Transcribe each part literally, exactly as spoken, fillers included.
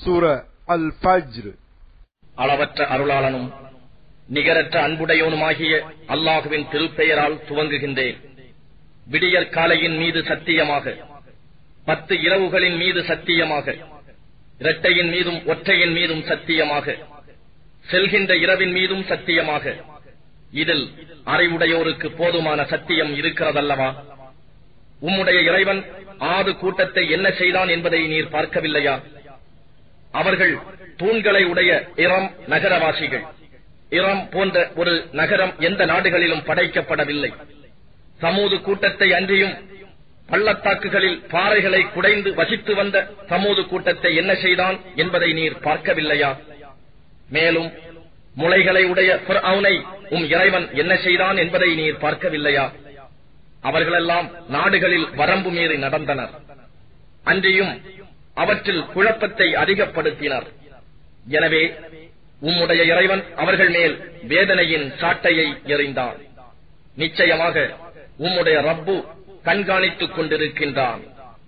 சூரா அல் ஃபஜ்ர். அளவற்ற அருளாளனும் நிகரற்ற அன்புடையவனுமாகிய அல்லாஹுவின் திருப்பெயரால் துவங்குகின்றேன். விடியற் காலையின் மீது சத்தியமாக, பத்து இரவுகளின் மீது சத்தியமாக, இரட்டையின் மீதும் ஒற்றையின் மீதும் சத்தியமாக, செல்கின்ற இரவின் மீதும் சத்தியமாக. இதில் அறிவுடையோருக்கு போதுமான சத்தியம் இருக்கிறதல்லவா? உம்முடைய இறைவன் ஆது கூட்டத்தை என்ன செய்தான் என்பதை நீர் பார்க்கவில்லையா? அவர்கள் தூண்களை உடைய இரம் நகரவாசிகள். இரம் போன்ற ஒரு நகரம் எந்த நாடுகளிலும் படைக்கப்படவில்லை. சமூது கூட்டத்தை அன்றியும் பள்ளத்தாக்குகளில் பாறைகளை குடைந்து வசித்து வந்த சமூது கூட்டத்தை என்ன செய்தான் என்பதை நீர் பார்க்கவில்லையா? மேலும் முளைகளை உடைய ஃபிர்அவுனை உம் இறைவன் என்ன செய்தான் என்பதை நீர் பார்க்கவில்லையா? அவர்களெல்லாம் நாடுகளில் வரம்பு மீறி நடந்தனர். அன்றியும் அவற்றில் குழப்பத்தை அதிகப்படுத்தினர். எனவே உம்முடைய இறைவன் அவர்கள் மேல் வேதனையின் சாட்டையை எறிந்தான். நிச்சயமாக உம்முடைய ரப்பு கண்காணித்துக் கொண்டிருக்கின்றான்.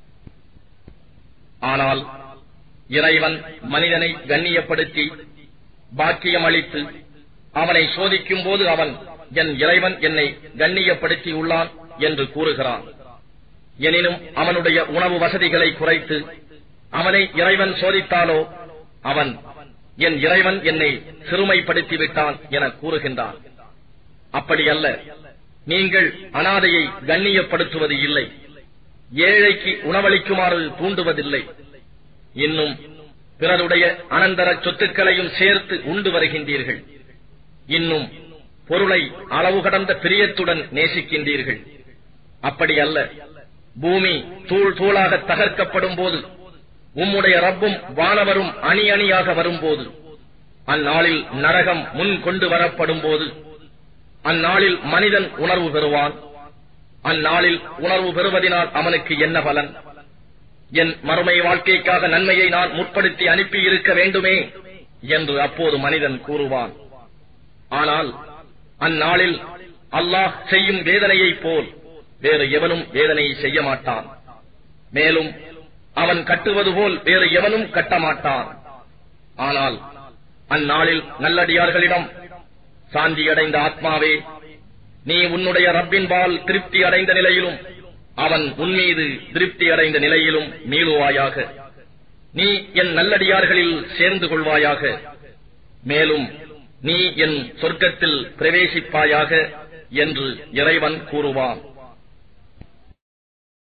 ஆனால் இறைவன் மனிதனை கண்ணியப்படுத்தி பாக்கியம் அளித்து அவனை சோதிக்கும் போது அவன் என் இறைவன் என்னை கண்ணியப்படுத்தியுள்ளான் என்று கூறுகிறான். எனினும் அவனுடைய உணவு வசதிகளை குறைத்து அவனை இறைவன் சோதித்தாலோ அவன் என் இறைவன் என்னை சிறுமைப்படுத்திவிட்டான் என கூறுகின்றான். அப்படியல்ல, நீங்கள் அனாதையை கண்ணியப்படுத்துவது இல்லை, ஏழைக்கு உணவளிக்குமாறு தூண்டுவதில்லை. இன்னும் பிறருடைய அனந்தர சொத்துக்களையும் சேர்த்து உண்டு வருகின்றீர்கள். இன்னும் பொருளை அளவு கடந்த பிரியத்துடன் நேசிக்கின்றீர்கள். அப்படியல்ல, பூமி தூள் தூளாக தகர்க்கப்படும் போது உம்முடைய ரப்பும் வானவரும் அணி அணியாக வரும்போது, அந்நாளில் நரகம் முன் கொண்டு வரப்படும் போது, அந்நாளில் மனிதன் உணர்வு பெறுவான். அந்நாளில் உணர்வு பெறுவதனால் அவனுக்கு என்ன பலன்? என் மறுமை வாழ்க்கைக்காக நன்மையை நான் முற்படுத்தி அனுப்பி இருக்க வேண்டுமே என்று அப்போது மனிதன் கூறுவான். ஆனால் அந்நாளில் அல்லாஹ் செய்யும் வேதனையைப் போல் வேறு எவனும் வேதனை செய்ய மாட்டான். மேலும் அவன் கட்டுவது போல் வேறு எவனும் கட்டமாட்டான். ஆனால் அந்நாளில் நல்லடியார்களிடம், சாந்தியடைந்த ஆத்மாவே, நீ உன்னுடைய ரப்பின்பால் திருப்தி அடைந்த நிலையிலும் அவன் உன்மீது திருப்தி அடைந்த நிலையிலும் மீளுவாயாக. நீ என் நல்லடியார்களில் சேர்ந்து கொள்வாயாக. மேலும் நீ என் சொர்க்கத்தில் பிரவேசிப்பாயாக என்று இறைவன் கூறுவான்.